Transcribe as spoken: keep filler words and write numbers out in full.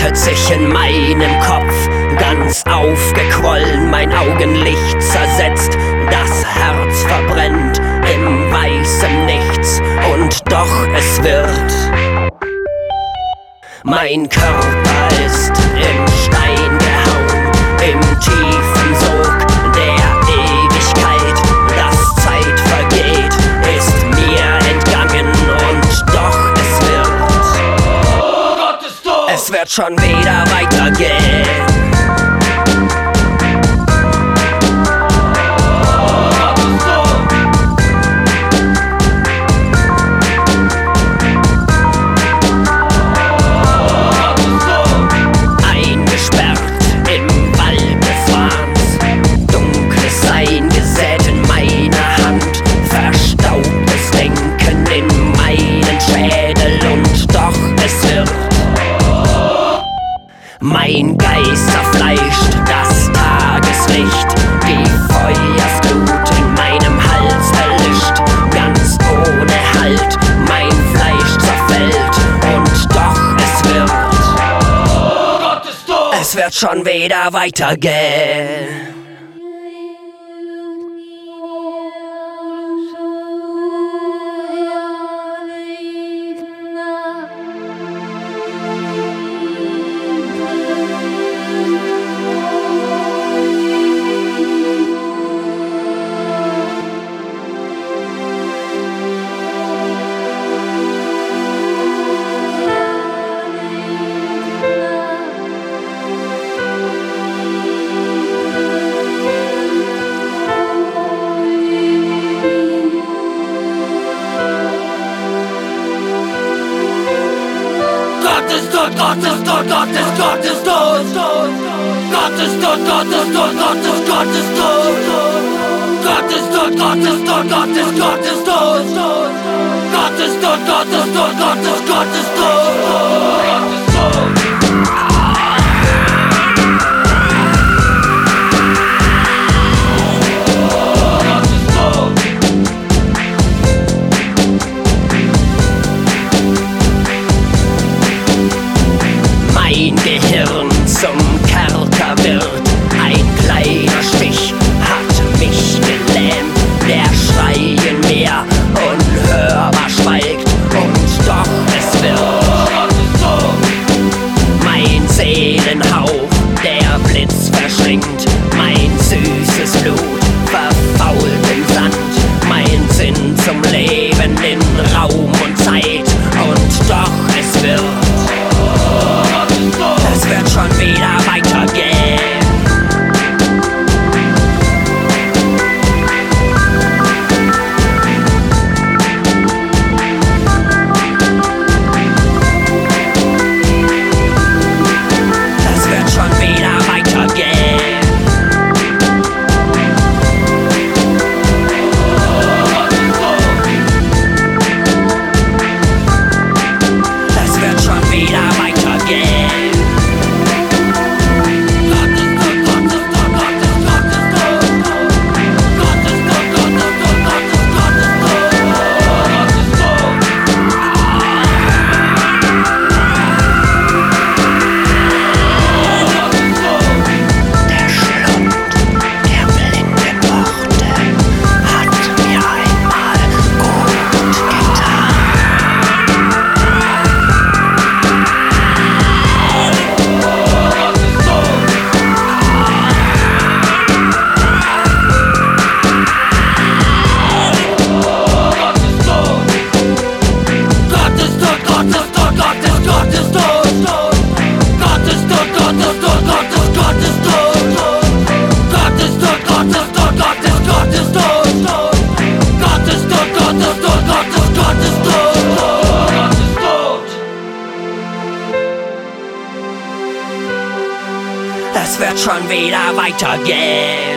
breitet sich in meinem Kopf, ganz aufgequollen, mein Augenlicht zersetzt. Das Herz verbrennt im weißen Nichts, und doch es wird. Mein Körper ist im Stein gehauen, im tiefen Sog der Ewigkeit. Das Zeit vergeht, ist mir entgangen, und doch es wird. Oh, Gott ist tot. Es wird schon wieder weitergehen. Mein Geist zerfleischt das Tageslicht, die Feuersglut in meinem Hals erlischt. Ganz ohne Halt, mein Fleisch zerfällt, und doch es wird. Oh, Gott ist tot. Es wird schon wieder weitergehen. Gott ist tot, Gott ist tot, Gott ist, Gott ist tot. Gott ist tot, Gott ist tot, Gott ist, Gott ist tot. Gott ist tot, Gott ist tot, Gott ist, Gott ist tot. Gott ist tot, Gott ist tot, Gott ist, Gott ist tot. Mein Gehirn zum Kerker wird, ein kleiner Stich hat mich gelähmt. Der Schrei in mir unhörbar schweigt, und doch es wird. Mein Seelenhauch, der Blitz verschlingt, mein süßes Blut verfault im Sand. Mein Sinn zum Leben in Raum und Zeit, und doch es wird. Es wird schon wieder weitergehen. Es wird schon wieder weitergehen. Es wird schon wieder weitergehen. Es wird schon wieder weitergehen.